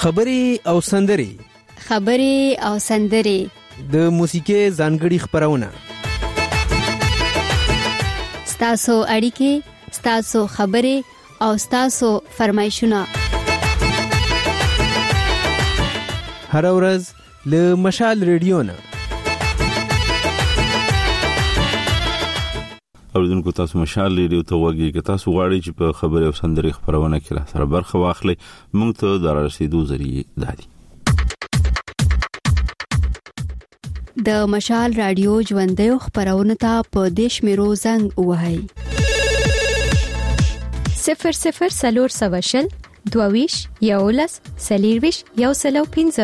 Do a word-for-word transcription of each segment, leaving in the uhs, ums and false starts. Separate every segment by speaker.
Speaker 1: خبري او سندري
Speaker 2: خبري او سندري
Speaker 1: د موسیقي ځانګړي خبرونه
Speaker 2: ستاسو اړیکې ستاسو خبري او ستاسو فرمایشونه
Speaker 1: هر ورځ له مشال ریډیو نه
Speaker 3: اوریدونکو تاسو مشال ریډیو ته وګورئ که تاسو غواړئ چې په خبري او سندري خبرونه کې را سره برخه واخلئ موږ ته د رسیدو ذریعہ دادي
Speaker 2: د مشال رادیو ژوندۍ خبرونه ته په دیش میرو زنګ وهاي
Speaker 4: صفر صفر سلور سواشل دوویش یولس سلیرویش یو سلو پینزه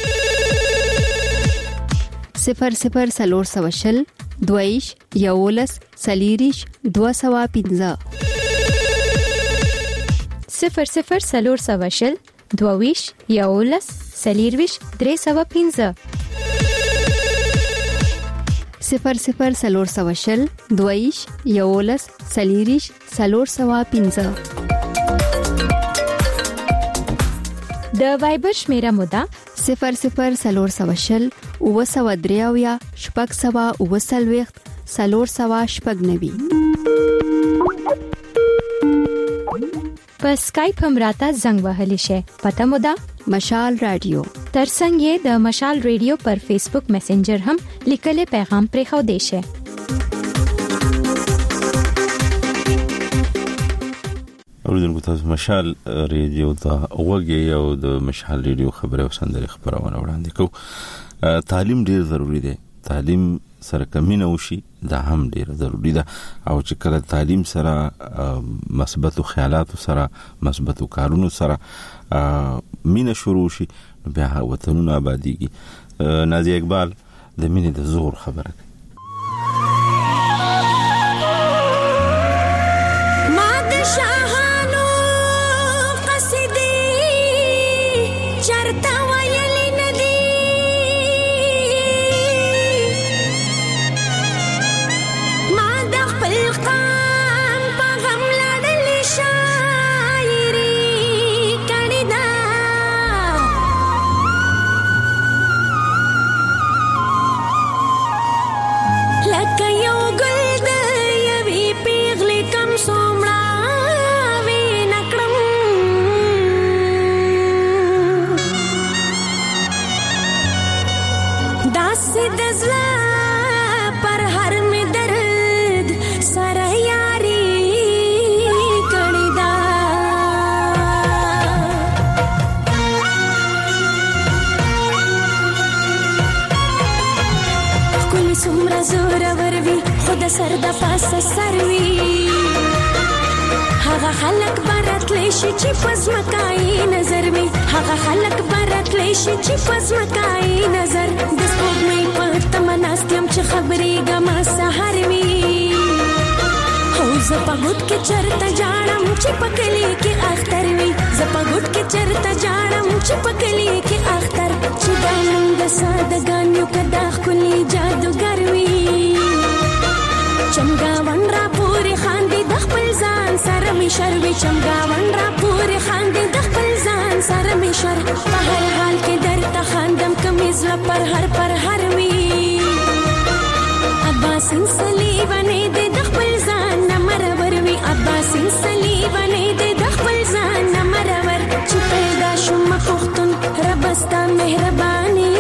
Speaker 2: صفر صفر سلور سواشل دوویش یولس سلیریش دو سوا پینزه
Speaker 4: صفر صفر سلور سواشل دوویش یولس سلیرویش درې سوا پینزه
Speaker 2: صفر صفر سلور سواشل دویش یولس سلیریش سلور سوا پینزه
Speaker 4: د وایبر شمیره مودا
Speaker 2: صفر صفر سلور سواشل او سوا دریاویا شپږ سوا او سلويخت سلور سوا شپږ نوي
Speaker 4: په سکایپ هم راته زنګ وهلی شي پته مودا
Speaker 2: مشال رادیو
Speaker 4: ترڅنګ یې د مشال ریډیو پر فیسبوک میسنجر هم لیکل پیغام پرې خو دی شي
Speaker 3: اوریدونکو تاسو مشال ریډیو ته وګورئ او د مشال ریډیو خبره او سندري خبرونه وړاندې کوو تعلیم ډیر ضروری دی تعلیم سره کمینه وشي دا هم ډیر ضروری ده او چې کله تعلیم سره مثبت خیالات سره مثبت کارونو سره مینه شروع شي بیا وطنونه آبادیږي نازیه اقبال د مینې د زور خبره کوي
Speaker 5: سر د پاسه سروي هغه خلک برات لشي چې پزمکای نظر وي هغه خلک برات لشي چې پزمکای نظر د سپوږمۍ په تمناستم چې خبرې ګما سحر وي هو زپګوت کې چرته جاړم چې پکلی کې اختر وي زپګوت کې چرته جاړم چې پکلی کې اختر چې د موږ سادهګانو کدا خولي جادوګر وي چمګاون را پوری خاندي د خپل ځان سره می شروي چمګاون را پوری خاندي د خپل ځان سره می شر په هر حال کې درته خاندم کمیز لا پر هر پر هر وی عباسین صلیبانه د خپل ځان نمرور وی عباسین صلیبانه د خپل ځان نمرور چې پیدا شوم پختون ربستا مهرباني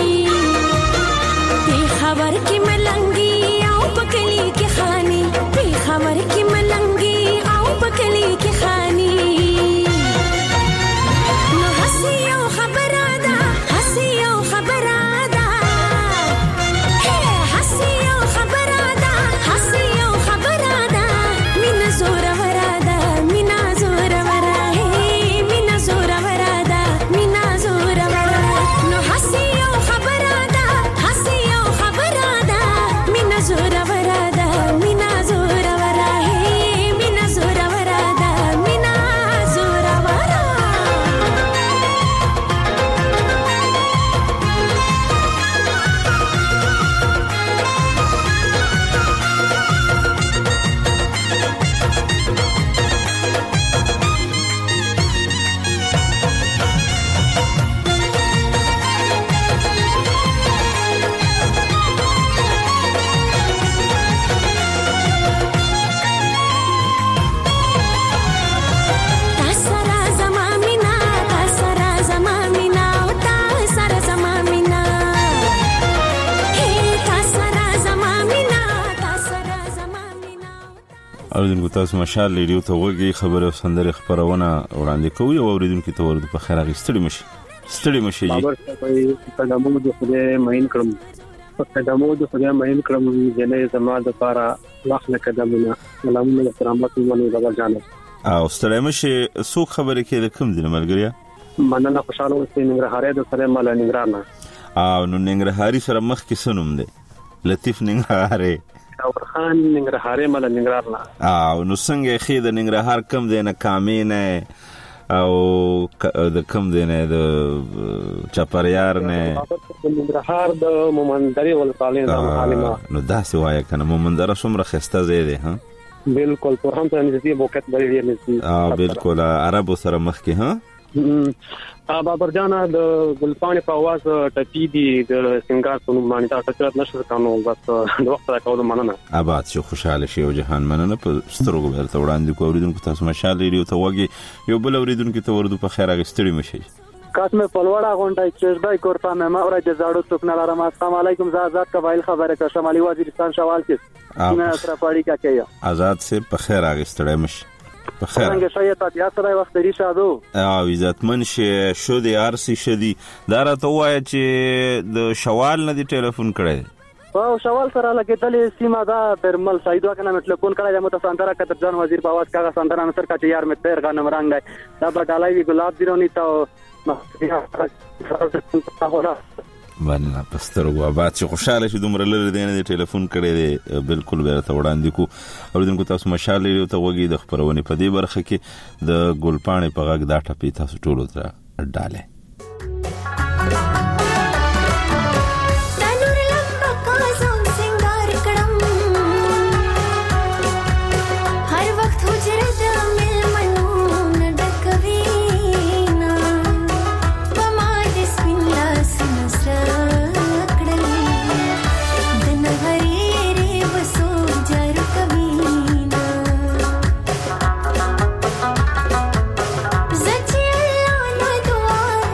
Speaker 5: په خبر کې ملنګي پکلی کی خانی په خبر کی ملنګي او پکلی کی خانی نو حسی او خبره ده حسی او خبره ده هي حسی او خبره ده حسی او
Speaker 3: اوریدونکو تاسو مشال ریډیو ته وګورئ، خبره او سندره خبرونه وړاندې کوي او اوریدونکو ته ورته په خیر اغستړي مشي ستړي مشي
Speaker 6: بابر په قدمو د خدای مهین کړم په قدمو د خدای مهین کړم جنې زما د پاره واخله قدمونه سلامونه کرامت ونه بابا جان
Speaker 3: او ستړي مشي سو خبره کې د کوم دین ملګریا
Speaker 6: مننه خوشاله اوسې ننګرهاري د سره مال ننګرهار نه
Speaker 3: او نو ننګرهاري سره مخ کې سنوم دی لطیف ننګرهاري
Speaker 6: او خان ننګرهاري مال ننګرهار نه
Speaker 3: او نو څنګه خې د ننګرهار کم دی نه کامینه او د کم دی نه د چپریار نه
Speaker 6: ننګرهار د مومندري ولسوالۍ د عالمه
Speaker 3: نو داسې وایي کنه مومندره څومره خسته ځای دی ها
Speaker 6: بالکل پر هم ته نږدې موقعیت لري نږدې
Speaker 3: اه بالکل عربو سره مخ کې ها
Speaker 6: ا بابر جانا د ګلپانې په आवाज ټپی دي د سنگار په نوم باندې تاسو ته نشو کانو بس د وخت راکول مننه
Speaker 3: آباد شو خوشاله شي او جهان مننه په سترګو ورته وړاندې کو اوریدونکو تاسو مشال ریډیو ته وګي یو بل اوریدونکو ته ورته په خیر اغستړي مشي
Speaker 7: کاسمه پلوړه غونډای چشدای کورتا مې ما اورې زاړو څوک نه لرم. السلام علیکم زه آزاد قبایل خبره کوم شمالي وزیرستان شوال کې نه تر پاړی کا کې
Speaker 3: آزاد سے په خیر اغستړي مشي په خیر
Speaker 7: څنګه شي ته بیا سره وخت لري شادو
Speaker 3: او عزتمن شه شو دی ارسي شدي دا راته وای چې د شوال نه دی ټلیفون کړی
Speaker 7: او شوال سره لګیدلې سیمه دا برمل سایدو کنه مې ټلیفون کړی د متصندره کتر جان وزیر په आवाज کاغه سندره نصر کا چې یار مې تیر غنم رنگ دی دا بټالای وی ګلاب دیرونی ته
Speaker 3: باندې پسترغو آباد چې خوشاله شي دومره لري دی نه ټلیفون کړی دی بالکل ورته وړاندې کو اوریدونکو تاسو مشال لري ته وګي د خبرونه په دې برخه کې د ګلپانې په غږ دا ټپی تاسو ټولو ته ډاله
Speaker 8: Zachia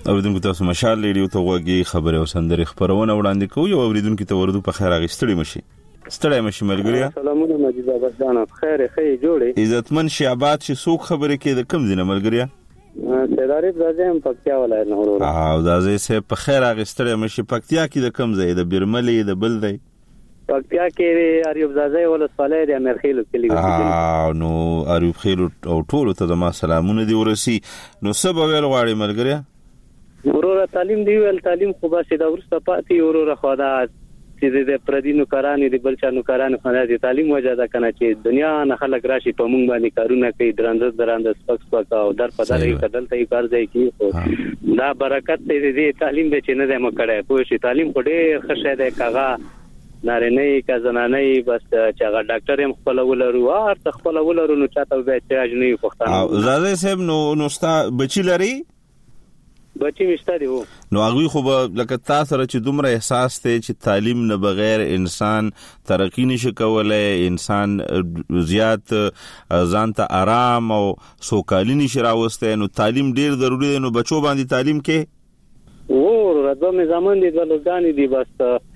Speaker 3: اوریدونکو تاسو مشال ریډیو ته وګورئ خبره او سندري خبرونه وړاندې کوي او اوریدونکو ته ورته په خیر اغستړي مشي ستړی مشي ملګریا
Speaker 7: سلامونه مجید آباد جان خیر خیر جوړې
Speaker 3: عزتمن شي آباد شي څوک خبره کې د کم دینه ملګریا
Speaker 7: سیداری زایم پکتیا ولایت نه ورو
Speaker 3: او زازې سه په خیر اغستړي مشي پکتیا کې د کم ځای د بیرملې د بل دی
Speaker 7: پکتیا کې اریوب زازې ولسوالۍ د امرخیلو کلی
Speaker 3: او نو اریوب خیلو او ټول ته ما سلامونه دی ورسي نو سبا ویل غواړي ملګریا
Speaker 7: ورور تعلیم دی ول تعلیم خو به سیده ورسته پاتې ورور خدا چې د پردینو کارانې د بلچانو کارانو خو د تعلیم وجه ده کنه چې دنیا نه خلک راشي په مونږ باندې کارونه کوي درانده درانده سپک سپک او در په دغه کدل ته کار ځای کی خو دا برکت دې تعلیم د چې نه ده مکړه پوه شي تعلیم په ډېر خشه ده کاغه نارینه کا زنانه بس چې هغه ډاکټر هم خپل ولرو او تر خپل ولرو نو چاته به احتیاج نه پښتانه
Speaker 3: او زاده صاحب نو نو ستا بچی لري
Speaker 7: بچی مشته دی وو
Speaker 3: نو هغه خو لکه تاسو سره چې دومره احساس ته چې تعلیم نه بغیر انسان ترقی نشي کولای انسان زیات ځان ته آرام او سوکالي نشي راوسته نو تعلیم ډیر ضروری دی نو بچو باندې تعلیم کې
Speaker 7: وو راځه مې زمون دي د لورګانی دی بس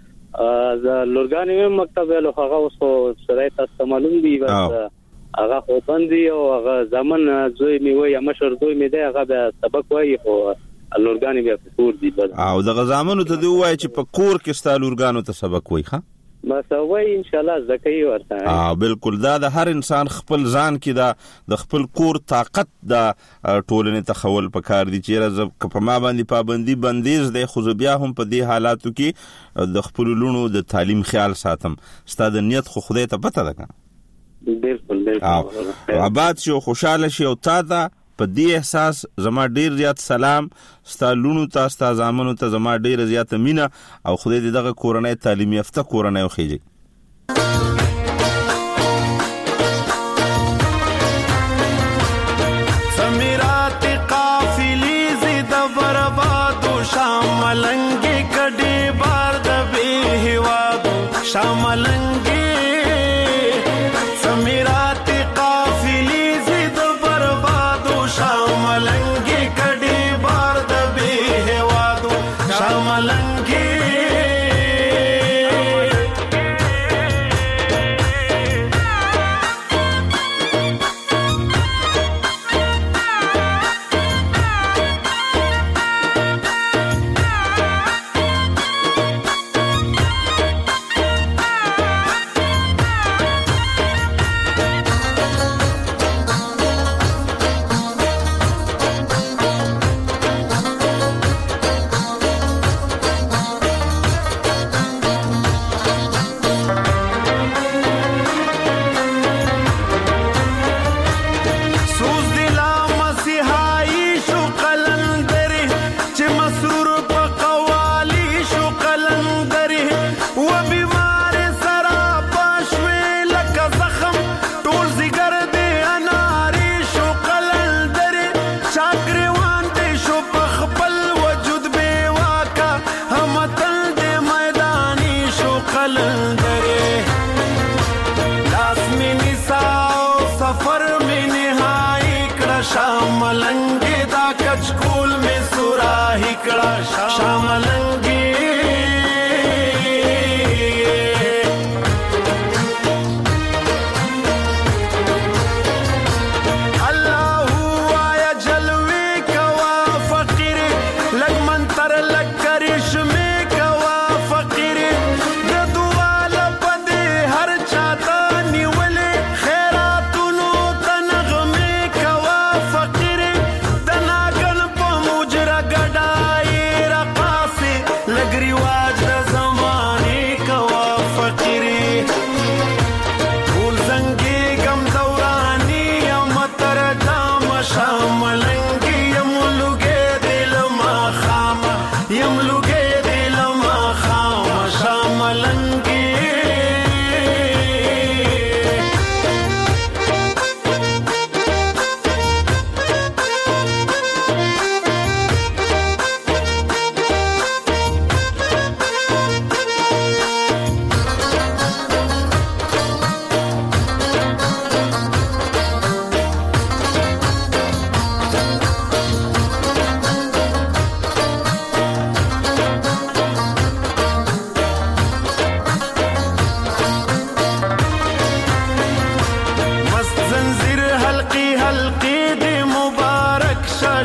Speaker 7: ا لورګانی مې مکتب له هغه اوس سره تاسو معلوم دی بس هغه خو باندې او هغه زمون زوی می وای مشر زوی می دی هغه به سبق وای خو لورګانی بیا په کور دی بس
Speaker 3: او د غزامنو ته دی وای چې په کور کې ست لورګانو ته سبق وای ښه
Speaker 7: بس وای ان شاء الله زکای ورته
Speaker 3: اه بالکل دا د هر انسان خپل ځان کې دا د خپل کور طاقت دا ټولنې تخول پکار دي چې راز په ما باندې پابندي بندیز دی خو بیا هم په دې حالاتو کې د خپل لونو د تعلیم خیال ساتم ستاسو د نیت خو خدای ته پته ده
Speaker 7: بالکل بالکل
Speaker 3: آباد شو خوشاله شي او تا دا په دې احساس زما ډیر زیات سلام ستاسو لونو ته ستاسو زامنو ته زما ډیر زیات مینا او خدای دې دغه کورنۍ تعلیم یافته کورنۍ وخیږي
Speaker 8: سمیرات قافلی زید برباد شاملنګ کډي بار د به هوا شاملنګ سمیرات قافلی زید برباد شاملنګ کډي بار د به هوا شاملنګ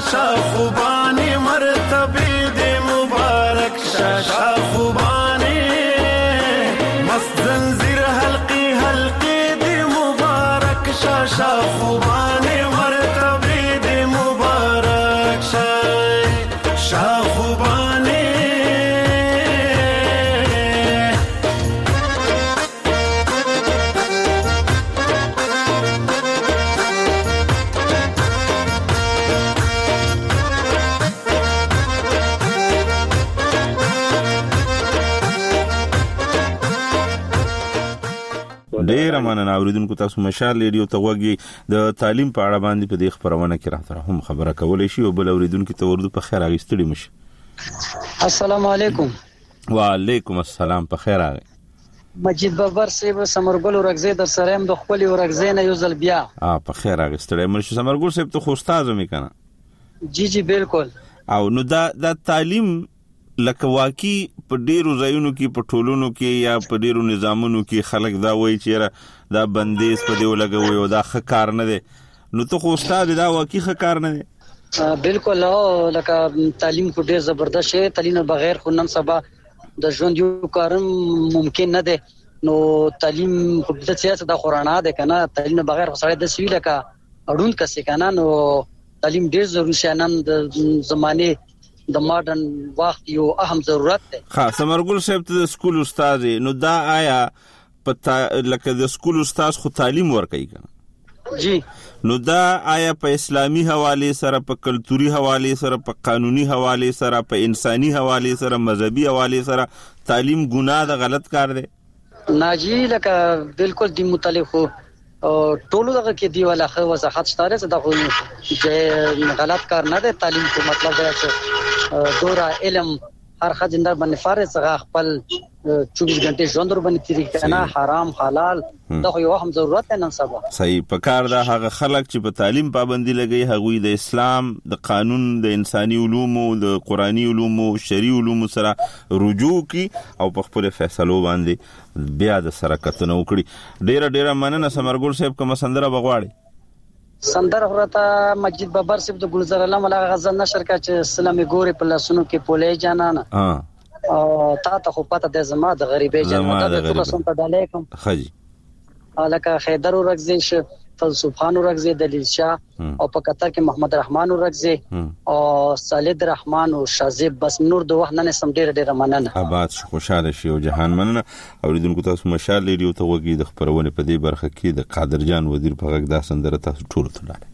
Speaker 8: شاخوبانی مرتبه دی مبارک شا شاخوبانی مست زنجیر حلقی حلقی دی مبارک شا شاخوبانی مرتبه دی مبارک شا شاخوبانی
Speaker 3: ډیر مننه اوریدونکو تاسو مشال ریډیو ته وګورئ د تعلیم په اړه باندې په دې خبرونه کې راته هم خبره کولای شي او بل اوریدونکو ته ورته په خیر اغستړي مشي.
Speaker 9: السلام علیکم.
Speaker 3: وعلیکم السلام. په خیر راغی.
Speaker 9: مجید بابر صاحب سمرګل ورغزه در سره هم د خپل ورغزه نه یو ځل بیا.
Speaker 3: اه په خیر اغستړي مشي. سمرګل صاحب ته خو استاد مې کنه.
Speaker 9: جی جی بالکل.
Speaker 3: او نو دا د تعلیم لکه واقعي په ډیرو ځایونو کې په ټولونو کې یا په ډیرو نظامونو کې خلک دا وایي چې دا بندیز په دی ولګوي او دا ښه کار نه دی، نو ته خو استاد دا واقعي ښه کار نه دی.
Speaker 9: بالکل لکه تعلیم خو ډیر زبردست شی، تعلیم بغیر خو نن سبا د ژوند یو کارم ممکن نه دی. نو تعلیم خو د سیاست د قرآن ده کنه، تعلیم بغیر خو سړی د سوي لکه اړوند کسي کنه. نو تعلیم ډیر ضروري شی نن د زمانه د ماډرن وخت یو اهم ضرورت دی.
Speaker 3: ها سمرګل صاحب ته سکول استاد، نو دا آیا پتا لکه د سکول استاد خو تعلیم ورکوي کنه
Speaker 9: جی،
Speaker 3: نو دا آیا په اسلامي حواله سره، په کلتوري حواله سره، په قانوني حواله سره، په انساني حواله سره، مذهبي حواله سره تعلیم ګناه د غلط کار دی؟
Speaker 9: ناجی لکه بالکل دی متعلق خو ټولو دغه کې دی ولا خو وضاحت شته چې دا خو غلط کار نه دی. تعلیم کو مطلب دی چې دورا علم هر خزندار باندې فارغ څنګه خپل چوبیس غنټه ژوند ور باندې تیری کنه، حرام حلال دا خو یو هم ضرورت نه نسبه.
Speaker 3: صحیح. په کار دا هغه خلک چې په تعلیم پابندي لګي هغوی د اسلام د قانون، د انساني علومو، د قرآني علومو، شرعي علومو سره رجوع کی او په خپل فیصلو باندې بیا د سره کتنه وکړي. ډیره ډیره مننه سمرګل صاحب. کوم سندره بغواړي؟
Speaker 9: سندره ورته مجید بابر صاحب د ګلزار علم ولا غزل نشر کا چې سلام ګوري په لاسونو کې پولې جانانه ها او تا ته خو پته د زما د غریبې جانانه د ټول سم په علیکم
Speaker 3: خجی
Speaker 9: الکه خیدر ورغزي ش فلسفان ورغزي دلیل شاه او په قطر کې محمد رحمان ورغزي او صالح رحمان او شازب بس نور د وخت نه سم ډیر ډیر مننه.
Speaker 3: آباد شو، خوشاله شي او جهان مننه. اوریدونکو تاسو مشال ریډیو ته وګورئ د خبرونه په دې برخه کې د قادر جان وزیر په غږ دا سندره تاسو ټول ته لاړه.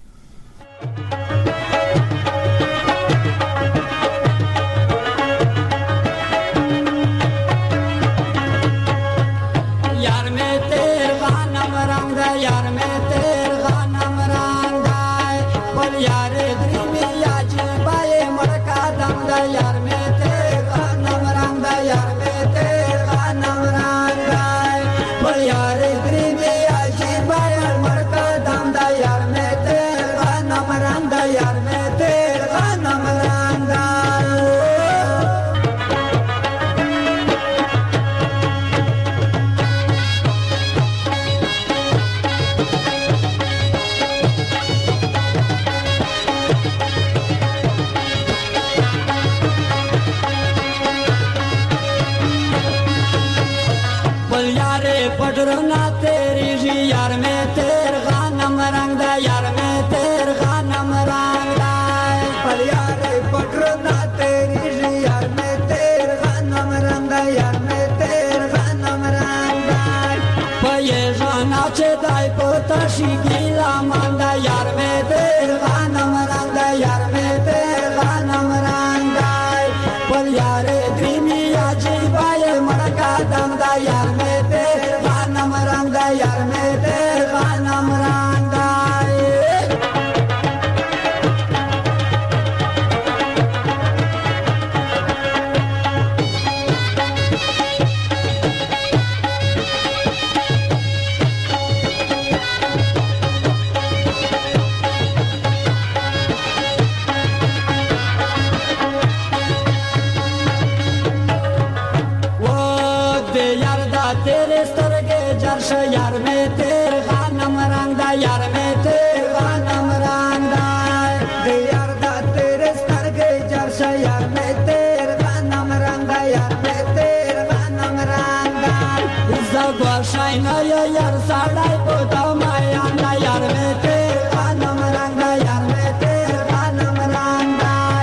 Speaker 10: यार में तेरे गानम रंग दाए, यार दा سړای په دما یا نه یار مې تیر خانم رنگ یار مې تیر خانم رنگ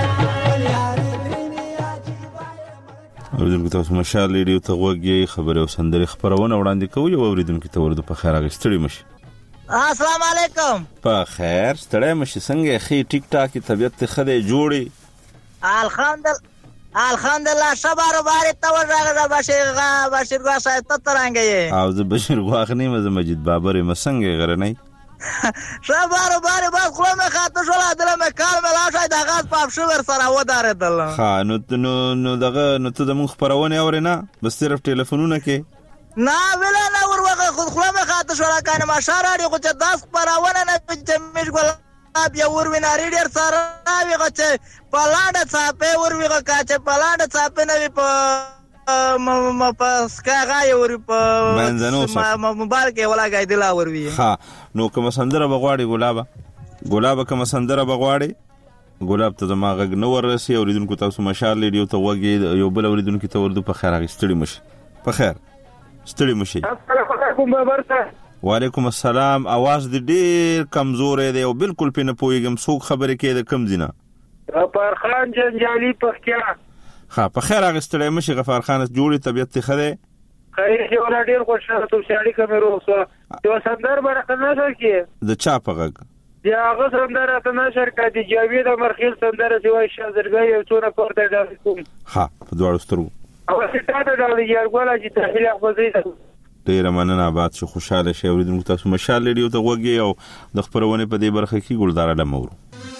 Speaker 3: اوریدونکو تاسو مشال ریډیو ته وګورئ خبره او سندري خبرونه وړاندې کوي او اوریدونکو ته ورته په خیر اغستړي مشي.
Speaker 11: السلام علیکم.
Speaker 3: په خیر ستړی مشي څنګه خې ټیک ټاک طبيعت ته خدای جوړي
Speaker 11: الحمدلله الحمدلله شبار باري ته وژغه بشیر غا بشیر غا صاحب ته ترانګي
Speaker 3: او زه بشیر غواخ نه مزه مجید بابر مسنګ غرنۍ
Speaker 11: شبار باري بس خو مې خاطر شو لا دله مې کار مې لا شای د غاز پاپ شو ور سره ودارېدل.
Speaker 3: ها نو نو نو دغه نو ته د مون خبرونه اورې نه بس صرف ټلیفونونه کې
Speaker 11: نه ویلا نه ورغه خو خو مې خاطر شو لا کنه ما شاراړي خو چې داس خبرونه نه چې مې ګل بیا ور ویناري ډیر سره ویغه چې پلاند صاحب ور ویغه کاچه پلاند صاحب نه وی په م پس کاغه ور په
Speaker 3: منځنو
Speaker 11: مبارک ولا غیدلا ور وی.
Speaker 3: ها نو کوم سندره بغواړي ګلابا ګلابا کوم سندره بغواړي ګلاب ته ما غږ نو ورسي اوریدونکو تاسو مشال ریډیو ته وګي یو بل اوریدونکو ته ورده په خیر غستړي مشي په خیر ستړي مشي.
Speaker 6: السلام علیکم بابرته.
Speaker 3: وعلیکم السلام. आवाज دې ډېر کمزور دی او بالکل پینه پويګم څوک خبرې کوي د کم زینا
Speaker 6: غفار خان جنجالي پخیا.
Speaker 3: ها په خیر اغستړی مشي غفار خان جوړي طبيعت ته خره
Speaker 6: خیر چې ولا ډېر خوشاله تو شاړي کمرو سو یو سندر برته نشر کې
Speaker 3: د چا په غږ
Speaker 6: یا هغه سندر ته نشر کړي جاوید مرخیل سندر چې وای شازرګي یو څونه پورته ډال کوم.
Speaker 3: ها په دوړو سترو
Speaker 6: او چې تاسو ډال یې ګولا چې تحلیل خپل
Speaker 3: ډیر مننه آباد شو خوشاله شي اوریدونکو تاسو مشال ریډیو ته وګورئ او د خبرونه په دې برخه کې ګلدار علمورو.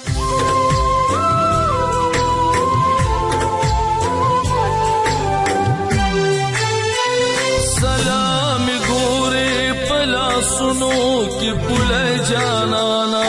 Speaker 12: سلام ګورې پلا سنو کې پل جانانا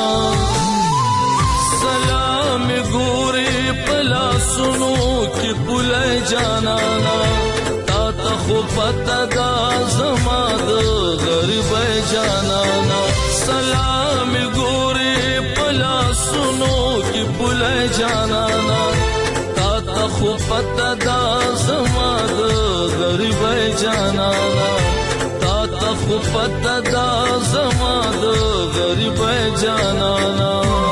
Speaker 12: سلام ګورې پلا سنو کې پل جانانا خو پتا دا زما د غریب جانانا سلام ګورې پلا سنو کې پل جانانا تا ته خو پتا دا زما د غریب جانانا تا ته خو پتا دا زما د غریب جانانا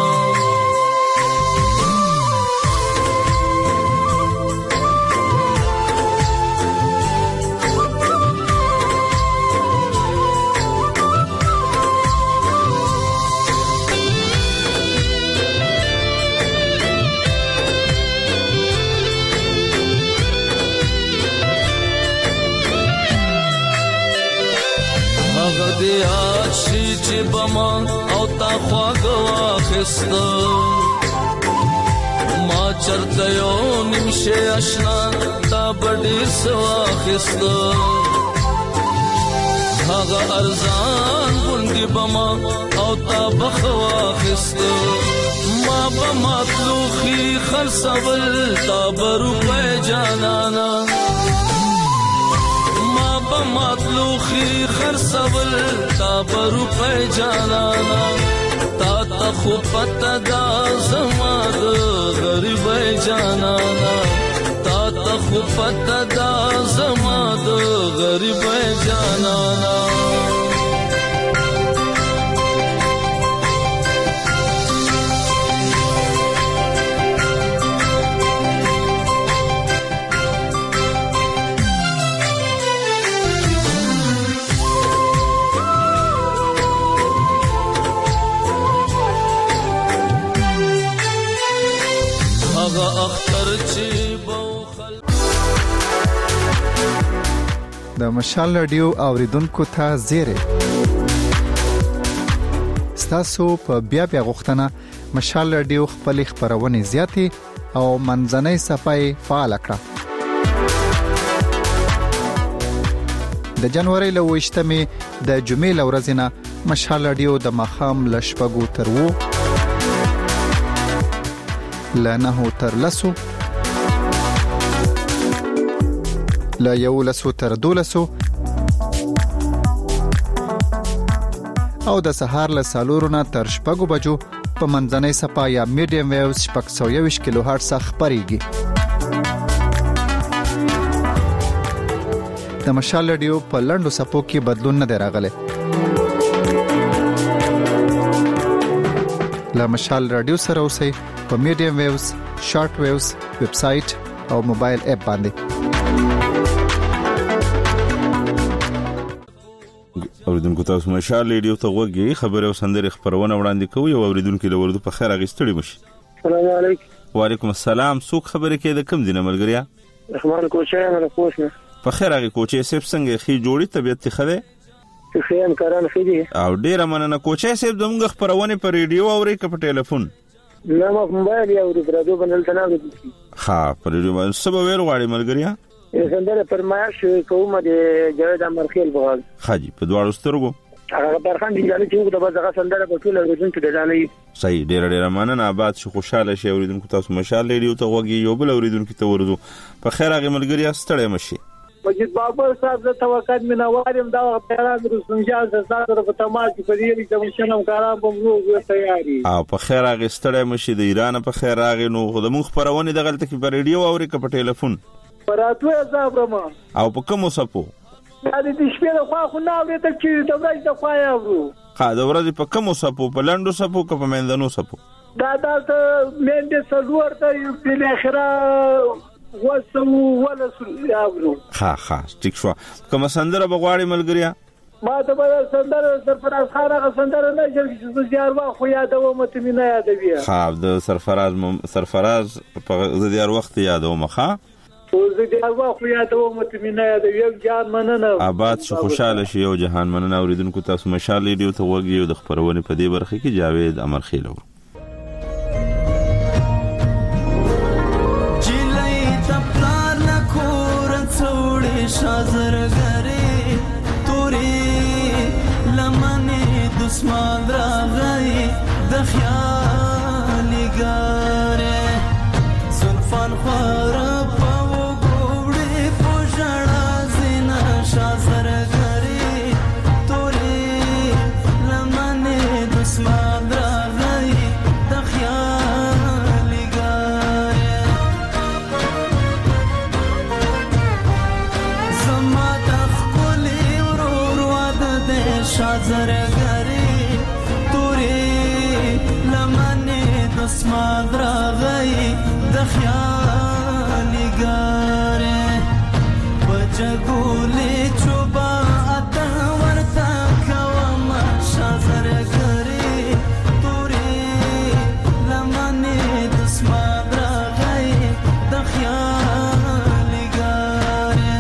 Speaker 12: دیات شي چې بما او تا خواږه واخسته ما چرته یو نمشه آشنا تا بډې سواخسته هغه ارزان ګوندې بما او تا بخواخسته ما بما تلوخي خرڅول تا بروپه جانانا مطلوخي خرڅول تا برو په جانانا تا ته خو پتا دا زما د غریب جانانا تا ته خو پتا دا زما د غریب جانانا
Speaker 13: د مشال رادیو اوریدونکو ته زیره ستاسو په بیا بیا غوښتنه مشال رادیو خپل خبرونه زیاتې او منځنۍ صفای فعال کړه. د جنوري له وشتمې د جمعې لورځنه مشال رادیو د مخام لشپګو تر وو لنه تر لسو لا یو لسو تر دولسو او د سهار له سالورونه تر شپږو بجو په منځنۍ صفا یا میډیم ویوز شپږ سوه یوویشت کیلو هرټز خپرېږي. د مشال رادیو په لنډو صفو کې بدلون نه دی راغلی. لا مشال رادیو سره اوسئ په میډیم ویوز شارټ ویوز ویب سټ او موبایل اپ باندې.
Speaker 3: اوریدونکو تاسو مشال ریډیو ته وګورئ، خبره او سندره خبرونه وړاندې کوي او اوریدونکو له ورته په خیر اغستړي مشي.
Speaker 6: السلام علیکم.
Speaker 3: وعلیکم السلام. څوک خبره کې د کم دینه ملګریا؟
Speaker 6: رحمان کوچه نه کوښنه.
Speaker 3: په خیر هغه کوچه سیب څنګه خي جوړي طبيعت خله؟
Speaker 6: خیام کاران خېدي.
Speaker 3: او ډیره مننه کوچه سیب دمغه خبرونه په ریډیو او ری په ټلیفون.
Speaker 6: نه ما موبایل یو ورته بنل تناغ.
Speaker 3: ها په ریډیو باندې سبا ویل غواړي ملګریا؟
Speaker 6: سندره فرمایش کومه د جواد امرخیل بغال.
Speaker 3: حاجی په دواړو سترګو.
Speaker 6: هغه برخان دي چې موږ د بازار سندره په ټول ورځون ته دلالي.
Speaker 3: صحیح ډیر ډیر مننه آباد شو خوشاله شي اوریدونکو تاسو مشال ریډیو ته وګورئ یو بل اوریدونکو ته ورزو په خیر هغه ملګریا ستړی مشي.
Speaker 14: مجید بابا صاحب زه توقعات مینوارم دا وخت پیران رسونجال زړه په تماس په دې کې د مشنم کاران بمرو تیاری
Speaker 3: او په خیر هغه ستړی مشي د ایران په خیر هغه نو خدمت خبرونه د غلطه کې په ریډیو او په ټلیفون
Speaker 14: پراتو زابرما
Speaker 3: او په کوم سپو
Speaker 14: دا د شپې له خوا خو نه ورته چې د ورځې د خوا یاورو
Speaker 3: ها د ورځې په کوم سپو په لندو سپو که په مندنو سپو
Speaker 14: دا دا مندې سلور ته په اخره وسو ولا یاورو
Speaker 3: ها ها ټیک شو کوم سندره بغواړي ملګریا
Speaker 14: ما ته به سندره سرفراز خان هغه سندره نه چې زیار وا خو یادوم ته مینه یادوي
Speaker 3: ها د سرفراز سرفراز په زیار وخت یادوم ښا
Speaker 14: او زه د هغه خو یادوم ته مینه یادوي جان مننه
Speaker 3: آباد شو خوشاله شي او جهان مننه اوریدونکو تاسو مشال ریډیو ته وګورئ د خبرونه په دې برخه کې جاوید امرخیلو
Speaker 12: شازرګری توري لمنه دسمان راغی د خیال ګره زلفان خور په وګړي پوجړه زینا شازرګری توري لمنه دسمان راغی د خیال ګره شازرګری توري لمنه دسمان راغی د خیال ګره بچګولې چوبا اته ورته کوم شازرګری توري لمنه دسمان راغی د خیال ګره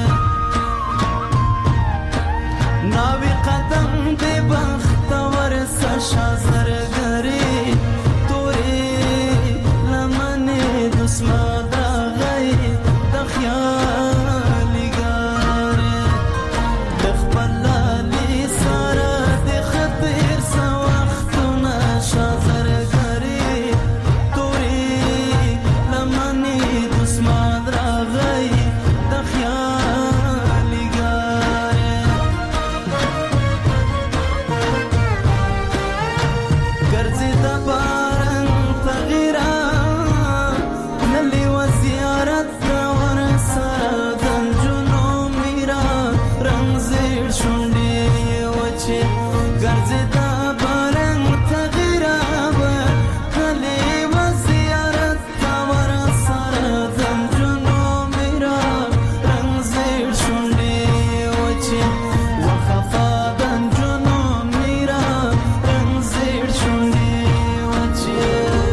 Speaker 12: ناوی قدم دې بختور شازرګری توري لمنه دسمان راغی د خیال ګره د خپل لالي سره د خطر سو وختونه شازرګری توري لمنه دسمان راغی د خیال ګره ګرځي د باران تغیرا نلی و زیارت ور سره د جنو میرا رنگ زیر شونډې وچه ګرځي د باران تغیرا نلی و زیارت ور سره د جنو میرا رنگ زیر شونډې وچه وخفا د جنو میرا رنگ زیر شونډې وچه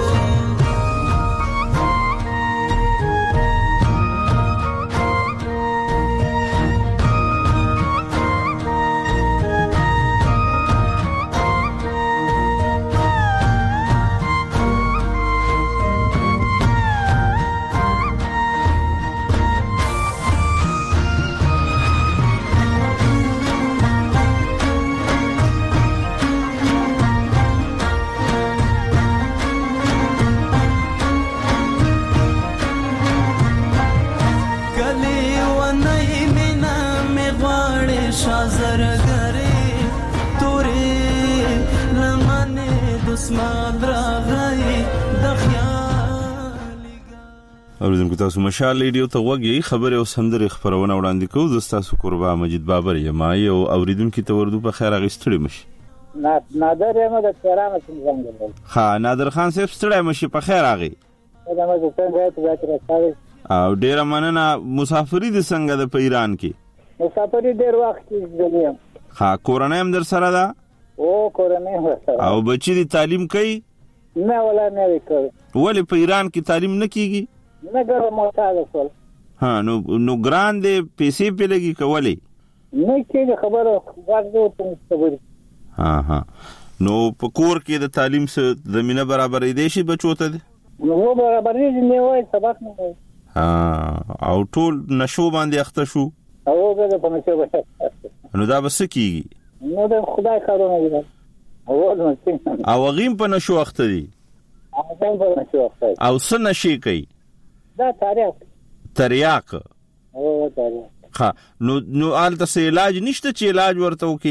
Speaker 12: کلی و نئی مینا می غواړي شازرګری توري لمنه دسمان راغی د خیال
Speaker 3: اوریدونکو تاسو مشال ریډیو ته وګورئ خبره او سندره خبرونه وړاندې کوو زه تاسو قربا مجید بابر یم او اوریدونکو ته وردو په خیر اغستړي مشي.
Speaker 14: نادر یم د تهران څخه زنګ.
Speaker 3: ها نادر خان صاحب ستړی مشي په خیر راغی.
Speaker 14: دا ما څنګه ته راځي راځي.
Speaker 3: او ډیر مننه. مسافری د څنګه د ایران کې؟
Speaker 14: مسافری ډیر وخت کې ځم.
Speaker 3: ها کورنۍ هم در سره ده؟
Speaker 14: او کورنۍ سره.
Speaker 3: او بچی د تعلیم کوي؟
Speaker 14: نه ولا نه کوي.
Speaker 3: ولې په ایران کې تعلیم نه کیږي؟
Speaker 14: نه ګرم ماته ټول.
Speaker 3: ها نو نو ګران دي پیسې په لګي کولې؟
Speaker 14: نه کېږي خبره غواړم ته مستوي.
Speaker 3: ها ها نو په کور کې د تعلیم سره زمينه برابرې دي شي بچو ته؟
Speaker 14: نو برابرې نه وای سبق نه وای.
Speaker 3: ها او ټول نشو باندې اخته شو؟
Speaker 14: او به په نشو باندې.
Speaker 3: نو دا بس کیږي؟
Speaker 14: نو د خدای کارونه دي. او نو څنګه؟
Speaker 3: او غیم په نشو اخته دي؟
Speaker 14: او په نشو اخته.
Speaker 3: او څه نشي کوي؟
Speaker 14: دا تاریخ.
Speaker 3: تریاق.
Speaker 14: او تاریخ.
Speaker 3: ها نو نو آلته سه علاج نشته چې علاج ورته وکي؟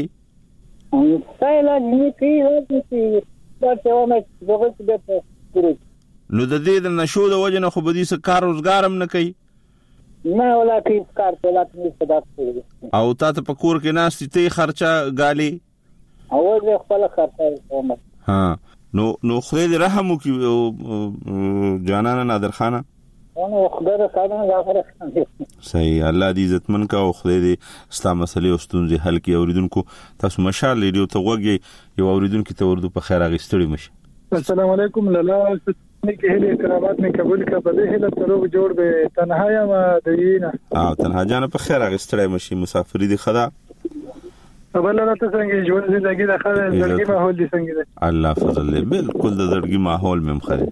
Speaker 14: څه علاج نه کوي دا څه ونه دغه څه به
Speaker 3: نو د دې د نشو د وجه نه خو به دې څه کار روزګار هم نه کوي؟
Speaker 14: نه ولا کوي کار ته لا نه صدا کوي.
Speaker 3: او تا ته په کور کې ناستې ته خرچه غالي؟
Speaker 14: او زه خپل خرچه کوم.
Speaker 3: ها نو نو خدای دې رحم وکړي جانانه نادر خانه.
Speaker 14: نو خدای دې کارونه غوړه.
Speaker 3: صحیح. الله دې عزتمن کا او خدای دې ستا مسلې او ستونزې حل کړي. اوریدونکو تاسو مشال ریډیو ته وګورئ یو اوریدونکو ته ورته په خیر اغستړي مشي.
Speaker 14: السلام علیکم لالا کې هلي کرامات نه قبول کا په دې هله تروغ جوړ به تنها یم دینا.
Speaker 3: اه تنها جان په خیر اغستړی مشي مسافری دي خدا.
Speaker 14: خبر لاله ته څنګه ژوند زندگی د خیر زړګي ماحول دي څنګه ده؟
Speaker 3: الله فضل له بالکل د زړګي ماحول مم خري.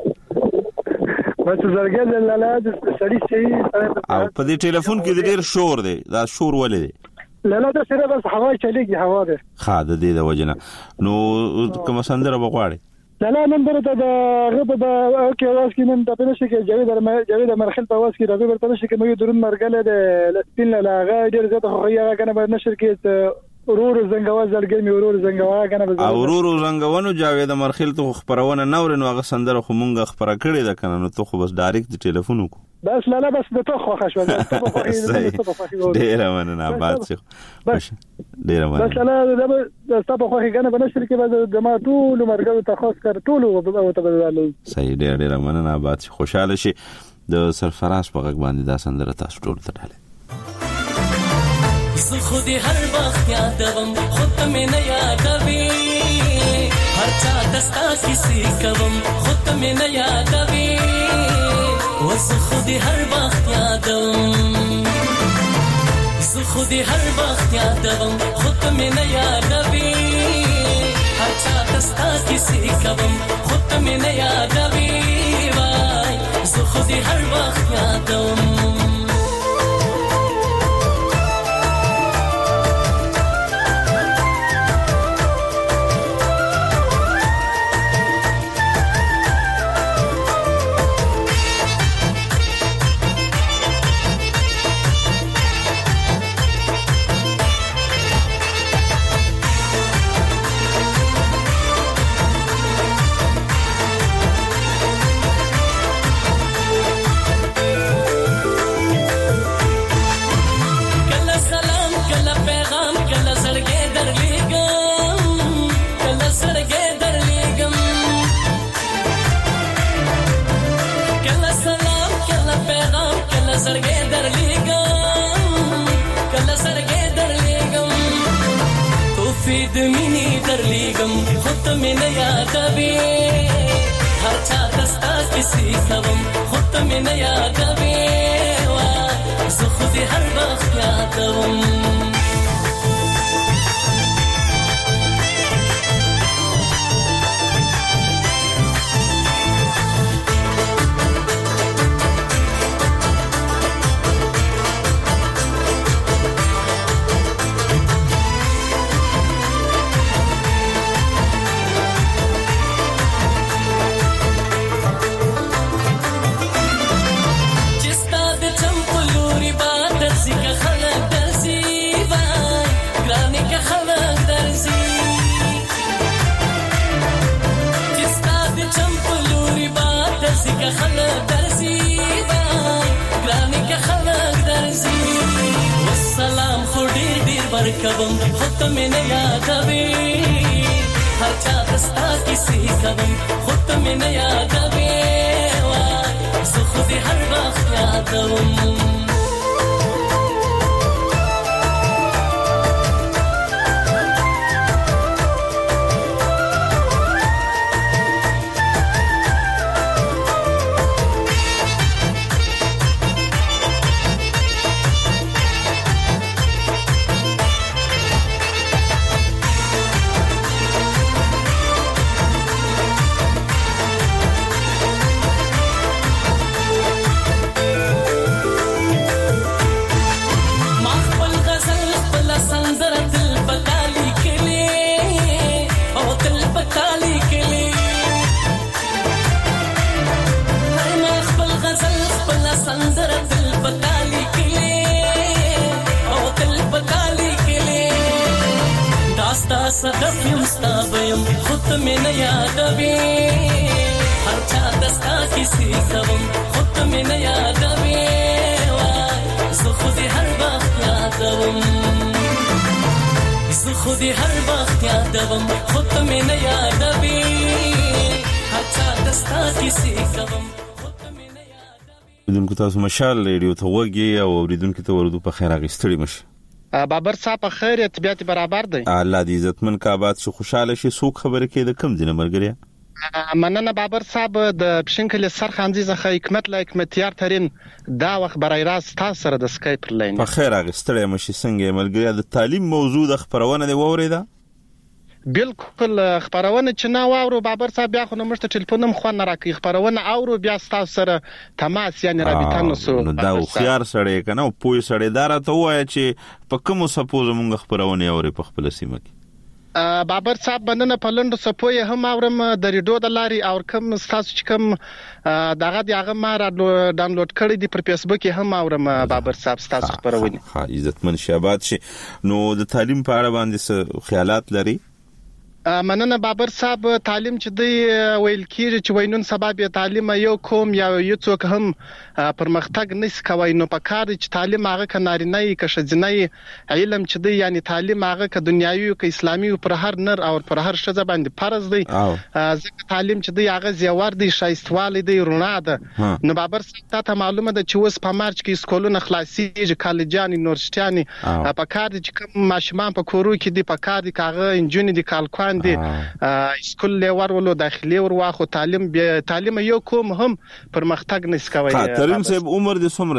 Speaker 14: بس زړګي لاله د سړی سي
Speaker 3: او په دې ټلیفون کې ډېر شور دی. دا شور ولې دی؟
Speaker 14: لاله د سره بس هوا چلیږي هوا ده.
Speaker 3: خا د دې د وجنه نو کوم سندره بغواړي؟
Speaker 14: لاله نمبر ته د غبه د اوکي واس کې نن د پنځه کې جاوید جاوید مرخل په واس کې د غبه پنځه کې نو درون مرګله د لسپین لاغه ډیر زړه خو یې کنه به نشر کې ورور زنګوا زړګي مې ورور زنګوا کنه
Speaker 3: او ورور زنګونو جاوید مرخل ته خبرونه نور نو هغه سندره خو مونږه خبره کړې ده کنه نو ته خو بس ډایرکټ ټلیفون وکړو.
Speaker 14: بس لاله بس د تو خو خښ وځه ته په خو
Speaker 3: ډیر مننه بات شو. بس ډیر مننه.
Speaker 14: بس لاله د ستا په خو کنه به نشر کې به د ما ټول مرګو ته خاص کر ټول او ته بدلالو.
Speaker 3: صحیح. ډیر ډیر مننه بات خوشاله شي. د سرفراز په غږ باندې دا سندره تاسو ټول ته ډاله.
Speaker 15: زه خو دې هر وخت یادوم خو ته مې نه یادوي. هر چا دستا کیسې کوم خو ته مې نه یادوي. و زه خو دې هر وخت یادوم زه خو دې هر وخت یادوم خو ته مې نه یادوي. هر چا دستا کیسې کوم خو ته مې نه یادوي. وای زه خو دې هر وخت یادوم. د مینې درلیږم خو ته مې نه یادوې. هر چا ته ستا کیسې کوم خو ته مې نه یادوې. وای زه خو دې هر وخت یادوم. کوم خو ته مې نه یادوي. کیسې کوم خو ته مې نه یادوې وای زه خو دې هر وخت یادوم صدف یم ستا بیم خود مې نه یادوې هر چا دستا کیسې کوم خود مې نه یادوې وای زه خو دې هر وخت یادوم زه خو دې هر وخت یادوم خود مې نه یادوې هر چا دستا کیسې کوم
Speaker 3: اوریدونکو تاسو مشال ریډیو ته وګورئ او اوریدونکو ته ورودو په خیر اغستړي مشه
Speaker 16: بابر صاحب په خیر طبيعت برابر دی
Speaker 3: الله دې عزتمن کا آباد شو خوشاله شي سوق خبره کې د کم دینه مرګریا
Speaker 16: مننه بابر صاحب د پښینکل سرخاندي زخه حکمت لا حکمتیار ترين دا وخت برای راست تاسو سره د سکایپ لاین
Speaker 3: په خیر اغستړی مشه څنګه مرګریا د تعلیم موضوع د خبرونه دی ووریدا
Speaker 16: بالکل خبرونه چې نا واورو بابر صاحب بیا خو نو مشته ټلیفونم خو نه راکې خبرونه اورو بیا تاسو سره تماس یعنی رابطه نسو
Speaker 3: نو دا خيار سړی کنه پوي سړی دار ته وای چې په کوم سپوز مونږ خبرونه اوري په خپل سیمه کې
Speaker 16: بابر صاحب بندنه په لند سپوي هم اورم د ریډیو د لاري او کوم تاسو چې کوم دغه دی هغه ما را ډاونلوډ کړی دی پر فیسبوک هم اورم بابر صاحب تاسو خبرونه
Speaker 3: ها عزتمن شابات شي نو د تعلیم په اړه باندې خیالات لري
Speaker 16: مننه بابر صاحب تعلیم چې دی ویل کیږي چې وینون سبب تعلیم یو کوم یا یو څوک هم پرمختګ نس کوي نو په کار چې تعلیم هغه کناري نه کې شځنی علم چې دی یعنی تعلیم هغه ک دنیوي او ک اسلامي پر هر نر او پر هر شذ باندې فرض دی ځکه تعلیم چې دی هغه زیور دی شایستوالي دی رڼا ده نو بابر صاحب ته معلومه ده چې اوس په مارچ کې سکولونه خلاصيږي کالجان یونیورسيټاني په کار چې کوم ماشومان په کورو کې دی په کار دي کاغه انجونی دی کالکوان دي سکول لیور ولو داخلي ور واخو تعلیم تعلیم یو کوم هم پرمختګ نس کوي
Speaker 3: ترين صاحب عمر دې څومره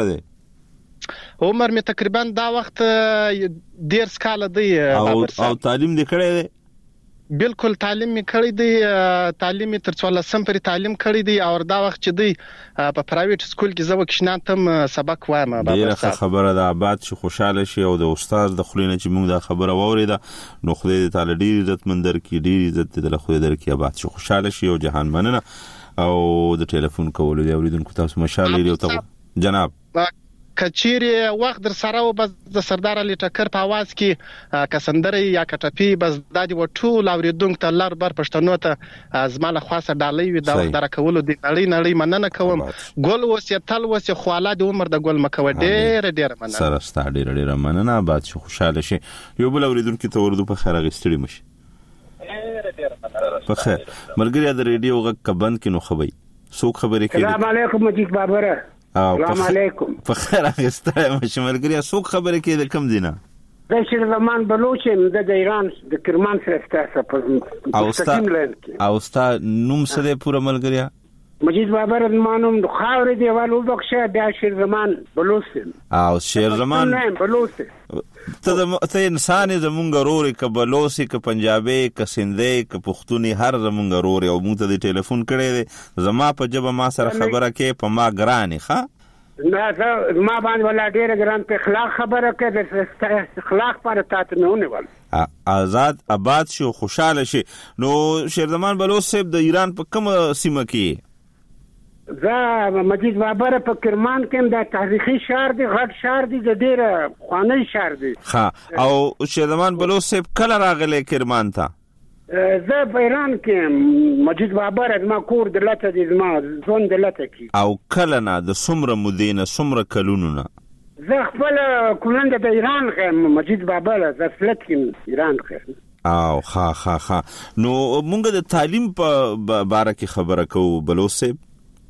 Speaker 3: دی
Speaker 16: عمر می تقریبا دا وخت ډیر سکاله دی
Speaker 3: او او تعلیم دې کړی دی
Speaker 16: بالکل تعلیم می کړی دی تعلیم تر څولسم پرې تعلیم کړی دی او دا وخت چې دی په پرایویټ سکول کې زو کښنان تم سبق وایم
Speaker 3: بابا صاحب خبره ده آباد شي خوشاله شي او د استاد د خلینو چې موږ دا خبره ووریده نو خدای تعالی ډیر عزت مندر کې ډیر عزت د خدای در کې آباد شي خوشاله شي او جهان مننه او د ټلیفون کول دی اوریدونکو تاسو مشاله لري او جناب
Speaker 16: کچيري وخت در سره او بس د سردار علي ټکر په आवाज کې کسندري یا کټپی بس د دې وټول اوریدونکو ته لار بر پښتنو ته زماله خاصه ډالۍ وي دا درکول دي نړۍ نړۍ مننه کوم ګل وسیتل وسه خواله د عمر د ګل مکو ډېر ډېر مننه
Speaker 3: سره ستاره ډېر ډېر مننه بعد شو خوشاله شي یو بل اوریدونکو ته ورده په خیر غستړي مشي
Speaker 16: ډېر ډېر مننه
Speaker 3: په خیر ملګری د ریډیو غ کبند کې نو خبري سو خبرې کې
Speaker 17: السلام علیکم مجید بابر السلام علیکم
Speaker 3: په خیر اغسته مشملګری سو خبره کې د کم دینه
Speaker 17: د شیر زمان بلوچ د ایران د کرمان سره تاسو په
Speaker 3: مستقیم او ستا نوم سره پوره ملګریا
Speaker 17: مجید بابر مانوم د خاور دیوال وبخشه د شیر زمان بلوچ
Speaker 3: او شیر زمان
Speaker 17: بلوچ
Speaker 3: ته ته انسان زمونږ روري ک بلوچ ک پنجابي ک سندي ک پښتوني هر زمونږ روري او موږ ته د ټلیفون کړي زما په جبه ما سره خبره کې په ما ګراني ښا
Speaker 17: نه ما باندې ولا ډېر ګران په اخلاق خبره کې د اخلاق پر تاسو نه ونیول
Speaker 3: آزاد آباد شو خوشاله شي نو شیرزمان بلوچ صاحب د ایران په کوم سیمه کې
Speaker 17: زه مجید بابر په کرمان کې د تاریخي شهر دی غټ شهر دی د ډېر خوانی شهر دی
Speaker 3: ها او شیرزمان بلوچ صاحب کله راغله کرمان ته
Speaker 17: زه په ایران کې مجید بابر ما کور د لته د ما ځون د لته کې
Speaker 3: او کله نه د سمره مدینه سمره کلونو نه
Speaker 17: زه خپل کولند د ایران کې مجید بابر د فلت کې ایران کې
Speaker 3: او ها ها ها نو مونږ د تعلیم په باره کې خبره کوو بلوچ صاحب.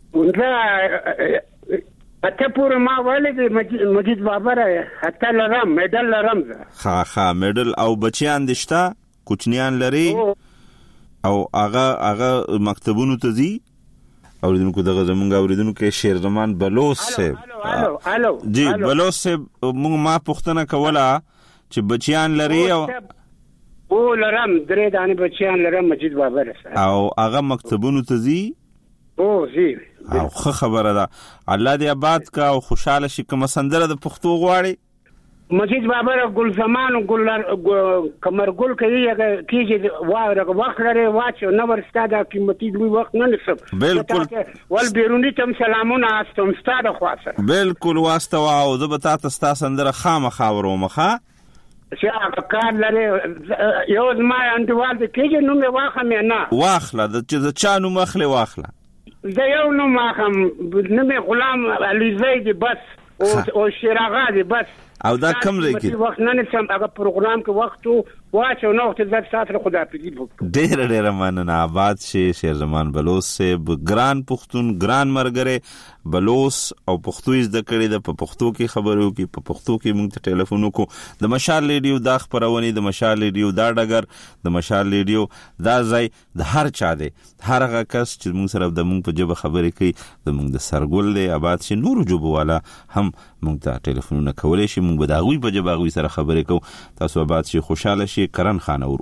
Speaker 17: اته پورې ما ولې مجید بابر اته لرم میډل لرم
Speaker 3: ها ها میډل او بچیان دشتا کوچنیان لري او هغه هغه مکتبونو ته ځي اوریدونکو دغه زمونږ اوریدونکو شیر زمان بلوچ صاحب.
Speaker 17: الو الو
Speaker 3: جی بلوچ صاحب موږ ما پوښتنه کوله چې بچیان لري او
Speaker 17: او لرم درې دانه بچیان لرم مجید بابر
Speaker 3: او هغه مکتبونو ته ځي
Speaker 17: او زی
Speaker 3: او خه خبره ده الله دې آباد کا او خوشاله شي کوم سندره د پښتو غواړي
Speaker 17: مجید بابر ګل زمان ګل کمر ګل کوي کیږي واغره وخت لري واچو نو ورستاده قیمتي دوی وخت نه نسب
Speaker 3: بالکل
Speaker 17: ول بیرونی تم سلامونه استم ستاده خاصه
Speaker 3: بالکل واسطه او زه به تاسو ستاسو سندره خامخا ورومخه
Speaker 17: چې کار لري یو ما انډوال د کیږي نو مې واخه مې نه
Speaker 3: واخله د چې چا نو مخله واخله
Speaker 17: د یو نو ما هم نو مې غلام علي زید بس او او شیراغا دی بس
Speaker 3: او دا کم لري
Speaker 17: کې وخت نه نسم هغه پروګرام کې وخت واچو نو ته ځکه ساتره خدا پیږي
Speaker 3: ډېر ډېر مننه آباد شي شیر زمان بلوچ صاحب ګران پښتون ګران مرګره بلوچ او پښتو زده کړي د پښتو کې خبرو کې په پښتو کې موږ ته ټلیفون وکړو د مشال ریډیو دا خبرونه د مشال ریډیو دا ډګر د مشال ریډیو دا ځای د هر چا دی هر هغه کس چې موږ سره د موږ په جبه خبرې کوي د موږ د سرګل دی آباد شي نور جوبو والا هم موږ ته ټلیفونونه کولای شي موږ به دا غوي په جبه غوي سره خبرې کوو تاسو آباد شي خوشاله شي کرن خان اورو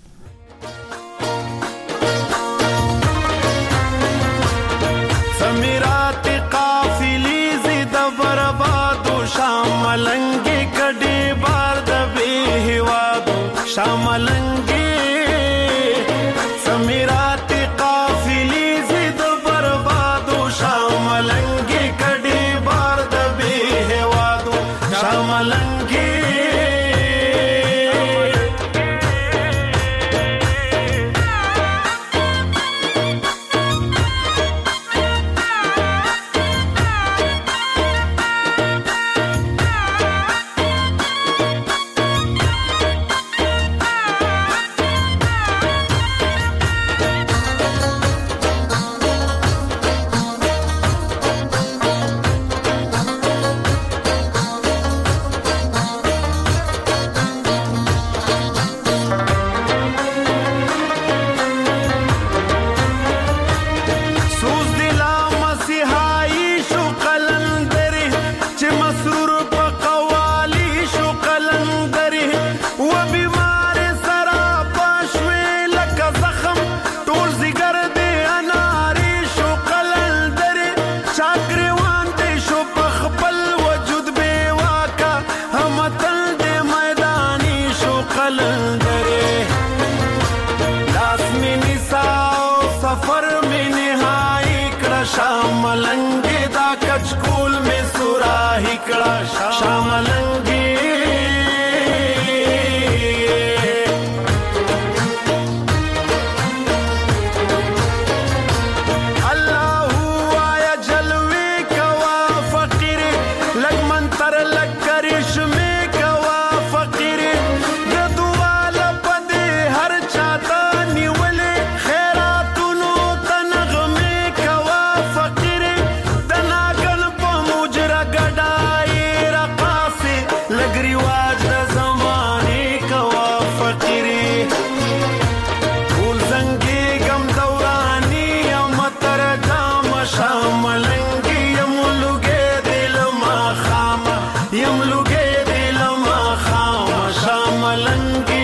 Speaker 8: سمیرات قافلی زید برباد و شاملنگی کډی بار د به هوادو شاملنگی سمیرات قافلی زید برباد و شاملنگی کډی بار د به هوادو شاملنگی شاملنگی دا کچکول میں سوراہی کڑا شاملنگی اللہ آیا جلوے کوا فقیر لگ منتر لگ کرش میں کوا فقیر گدوال پدے ہر چاہتا نیولے خیراتونو تنغمے کوا فقیر دناگل پا مجرہ گڑائی رقاسی لگ رواج دا زمانے کوا فقیری پھول زنگی گم دورانی امتر جام شاملنگی یم لگے دل ما خام یم لگے دل ما خام شاملنگی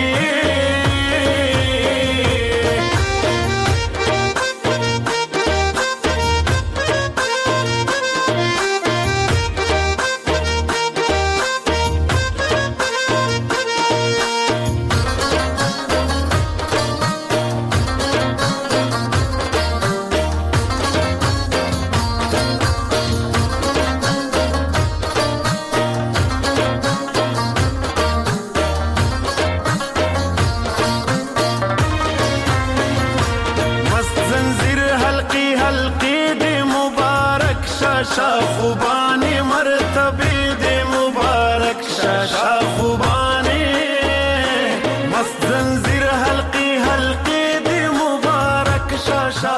Speaker 8: راشه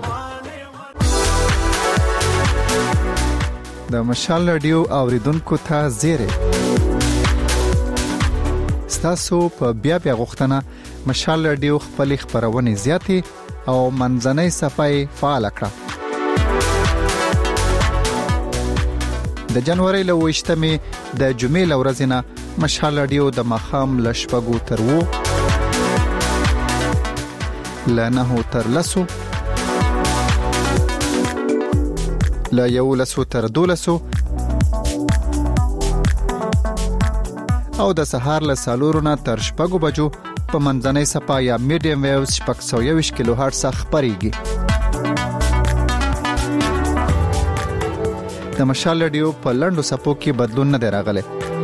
Speaker 13: د مشال رادیو اوریدونکو ته زیره ستاسو په بیا بیا غوښتنه مشال رادیو خپل خبرونه زیاتې او منځنۍ صفحه فعال کړه. د جنوري له وشتمې د جمعې لورځ نه مشال رادیو د مخام لشپګو تر وو لنه تر لسو لا یو لسو تر دولسو او د سهار له سالورونه تر شپږو بجو په منځنۍ صفحه یا میډیم ویوز شپږ سوه یوویشت کیلو هرتز خبريږي. د مشال رادیو په لنډو صفو کې بدلون نه دی راغلی.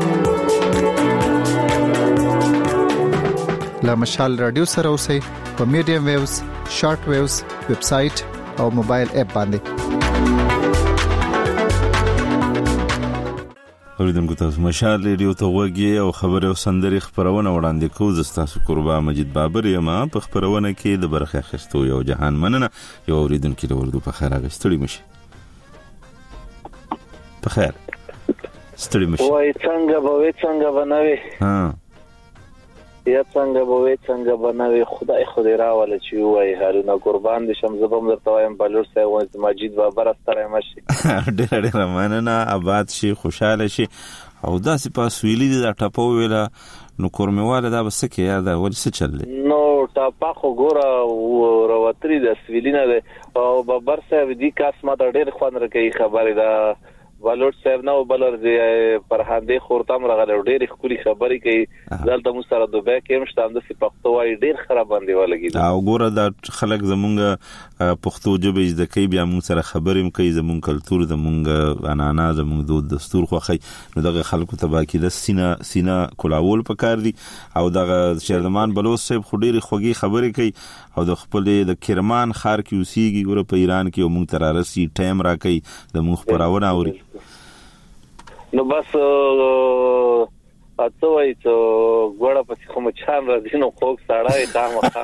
Speaker 13: له مشال رادیو سره اوسئ په میډیم ویوز، شارټ ویوز، ویب سټ او موبایل اپ باندې.
Speaker 3: اوریدونکو تاسو مشال رادیو ته وګورئ او خبره او سندري خبرونه وړاندې کوو. زه تاسو قربا مجید بابر یم. په خبرونه کې د برخه اخیستو یو جهان مننه. یو اوریدونکو له وردو په خیر راغستړي مشي. په خیر ستړي مشي.
Speaker 18: وای څنګه به وې څنګه بنوي
Speaker 3: ها
Speaker 18: یا څنګه به وې څنګه بنوي. خدای خدای راواله چې وای هارونه قربان دي شم. زبم درته وایم بلور سه وای مجید بابر ستړی مشي.
Speaker 3: ډېر ډېر مننه. آباد شي، خوشاله شي. او دا سپاس ویلي دا ټاپو ویلا نو کورمواله دا بس کې یا دا ول څه چل
Speaker 18: نو ټاپا خو ګوره وروتري د سویلینا ده او بابر صاحب دي کاس ما ډېر خوان رکې خبره ده. بلور صاحب نو بلور دی پرهاندې خورتم راغله ډېر خولي خبرې کوي. دلته مو سره دوبه کې مشتام د پښتو وای ډېر خراب باندې ولګي.
Speaker 3: او ګوره دا خلک زمونږ پښتو ژبه د کوي بیا موږ سره خبرې کوي. زمونږ کلچر زمونږ انانا زمونږ دود دستور خوخي نو دغه خلکو ته باقي د سینا سینا کولاول پکار دي. او دغه شیرمان بلوچ صاحب خډيري خوږی خبرې کوي او د خپل د کرمان خار کې اوسېږي. ګوره په ایران کې موږ ترارسي ټایم را کوي د موږ پراونه اوري.
Speaker 18: نو بس اته وای ته ګوړه پسې کوم چان راځي نو خوک ساړای خامخا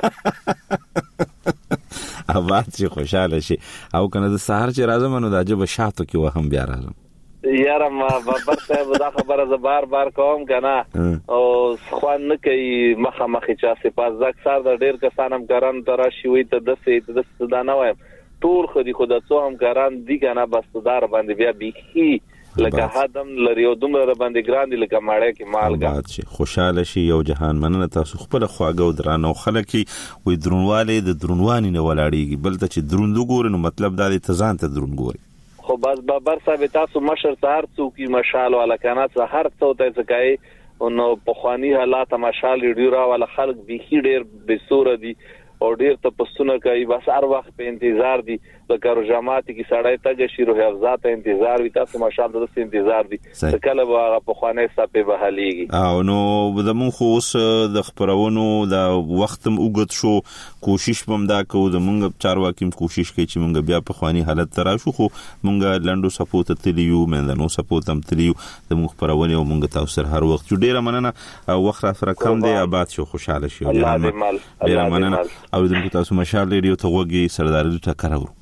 Speaker 3: آباد شي، خوشاله شي. او کنه د سحر چې راځم نو د عجب شاتو کې وهم بیا راځم.
Speaker 18: یاره ما بابر صاحب دا خبره ز بار بار کوم کنه او خوان نه کوي مخه مخه چا سپاس زک سار د ډیر کسانم ګران تراشي وي ته د سې د سودانه وایم ټول خدي خدا څو هم ګران دي کنه بس دار باندې بیا بيخي لکه هدم لري او دومره باندې ګران دي لکه ماړه کې مالګه.
Speaker 3: شي خوشاله شي. یو جهان مننه. تاسو خپل خواګو درانه خلک وي درونواله د درونواني نه ولاړيږي بل ته چې دروند ګور نو مطلب دا د تزان ته دروند ګوري.
Speaker 18: خو بس بابر صاحب تاسو مشر سهار څوکي مشال ولا کنه سهار څوته ځکای نو په خواني حالات مشال ډیرا ولا خلک بيخي ډیر بسوره دي او ډیر ته پسونه کوي. بس هر وخت په انتظار دي لکه رجامات کی سړی تګ شي روح افزا ته انتظار وي. تاسو ماشاءالله د انتظار دي کله به په خوانه صاحب بهاليږي.
Speaker 3: او نو زمون خو اوس د خبرونو د وختم اوګد شو. کوشش بم دا کوو زمونږ چارواکیم کوشش کوي چې مونږ بیا په خواني حالت تراشو. خو مونږ لندو سپورت تلیو مندنو سپورت هم تلیو زموږ خبرونه او مونږ تاسو سره هر وخت ډیره مننه. وخت را سره کم دی. آباد شو، خوشاله شو. ډیره مننه. او دغه تاسو مشال ریډیو ته وګورئ. سردار ټکر ورو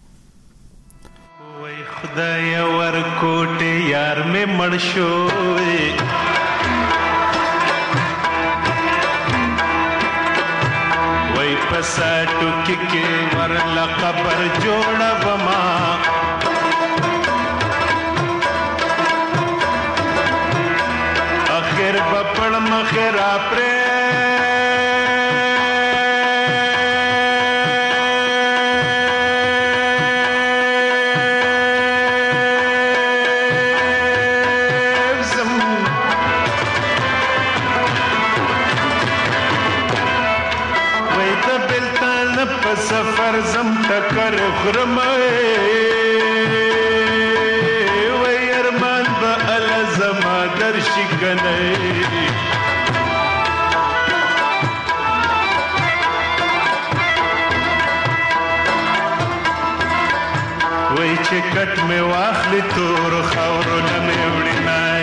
Speaker 8: خدای ورکوټه یار مې مړ شوې وای پساتو کې کې ورلا قبر جوړه بما اخر بپړ مخرا پر سفر زم ټکر خرمه وای ارمان به ال زما درشي کنه وای چې کټ مې واخلې تور خاورو نه مې وړي نای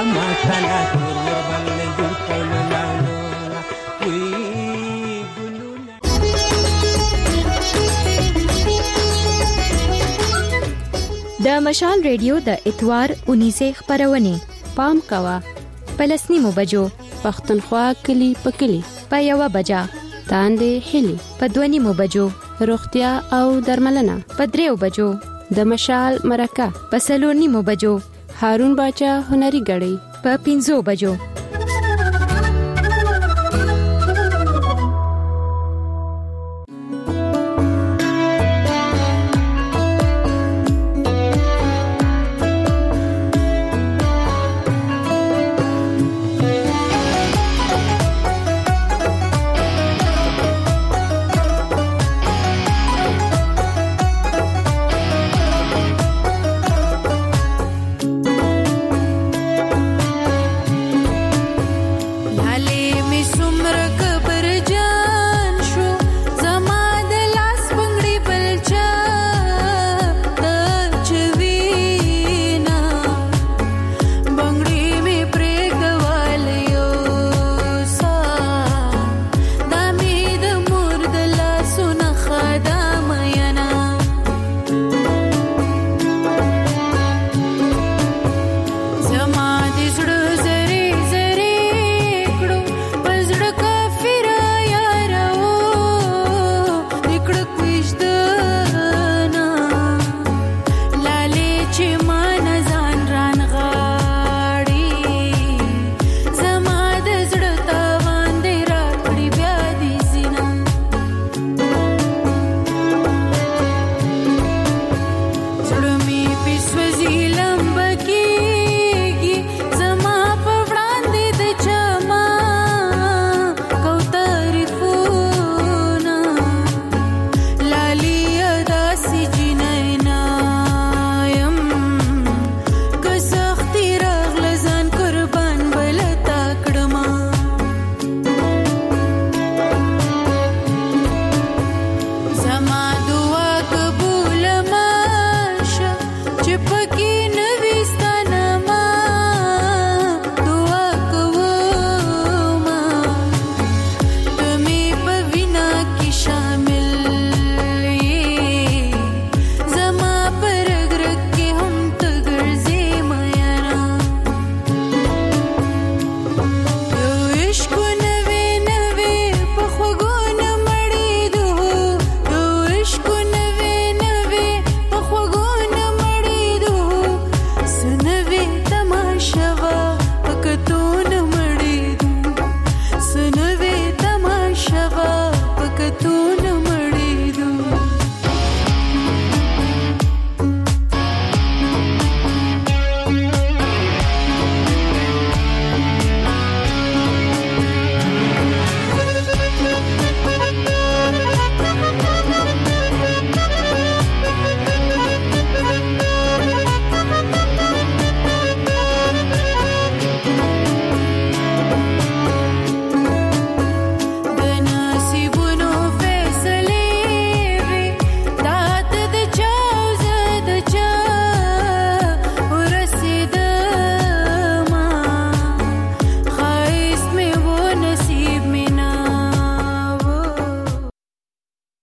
Speaker 19: ماشاءالله تور ور بل جوړ کول لاړو وی
Speaker 4: د مشال ریډیو د اتوار اونیزه خبرونه
Speaker 20: پام کوا
Speaker 4: پلسنی مو بجو
Speaker 20: پختونخوا کلی پکلی
Speaker 4: په یو بجا
Speaker 20: تاندې هلی
Speaker 4: په دونی مو بجو
Speaker 20: روغتیا او درملنه
Speaker 4: په دریو بجو
Speaker 20: د مشال مرکه
Speaker 4: په سلورنی مو بجو
Speaker 20: هارون باچا هنري غړي
Speaker 4: په پینځو بجو